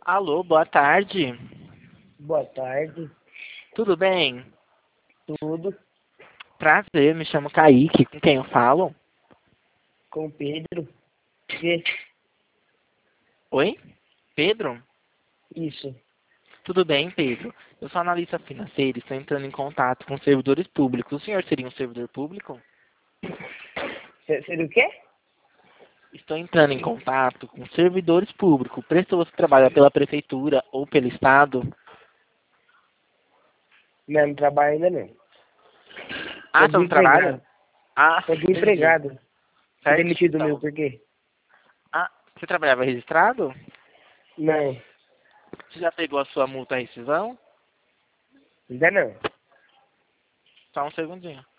Alô, boa tarde. Boa tarde, Tudo bem? tudo Prazer, me chamo Kaique. Com quem eu falo? com Pedro. Que? Oi? Pedro? Isso. Tudo bem, Pedro? Eu sou analista financeiro e estou entrando em contato com servidores públicos. O senhor seria um servidor público? Seria o quê? Estou entrando em contato com servidores públicos, pessoas que trabalham pela prefeitura ou pelo estado. Não, não trabalho ainda não. Ah, Tô você não trabalha? desempregado. Ah, Tô entendi. desempregado. Fui Certo, demitido meu, então. por quê? Ah, você trabalhava registrado? Não, Você já pegou a sua multa rescisão? ainda não. Só um segundinho.